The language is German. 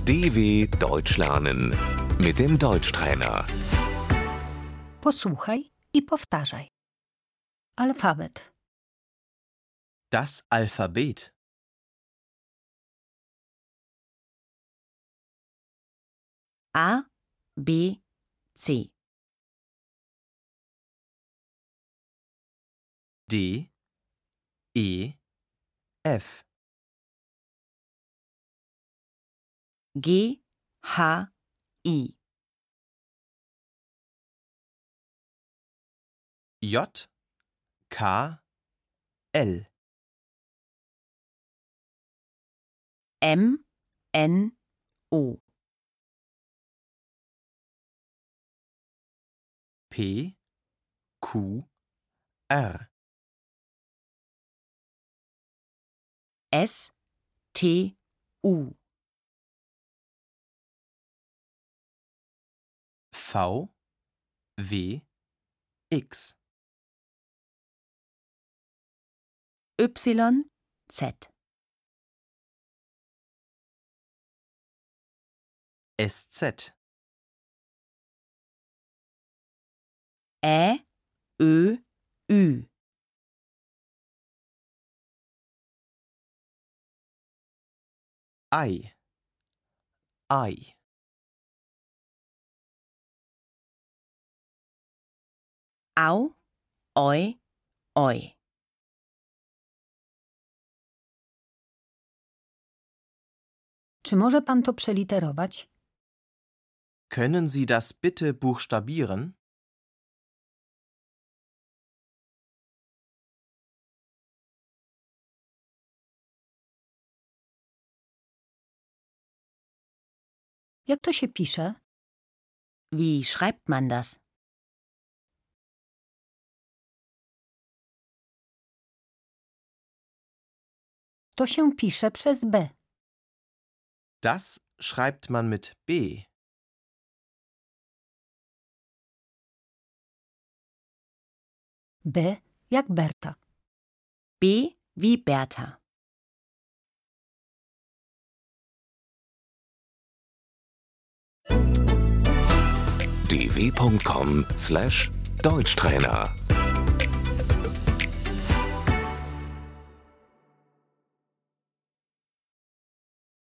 DW Deutsch lernen mit dem Deutschtrainer. Posłuchaj i powtarzaj. Alfabet. Das Alphabet. A, B, C. D, E, F. G, H, I. J, K, L. M, N, O. P, Q, R. S, T, U. V, W, X. Y, Z. SZ. Ä, Ö, Ü. I. I. Au, Oi, Oi. Czy może pan to przeliterować? Können Sie das bitte buchstabieren? Jak to się pisze? Wie schreibt man das? To się pisze przez B. Das schreibt man mit B. B jak Berta. B wie Bertha. dw.com/Deutschtrainer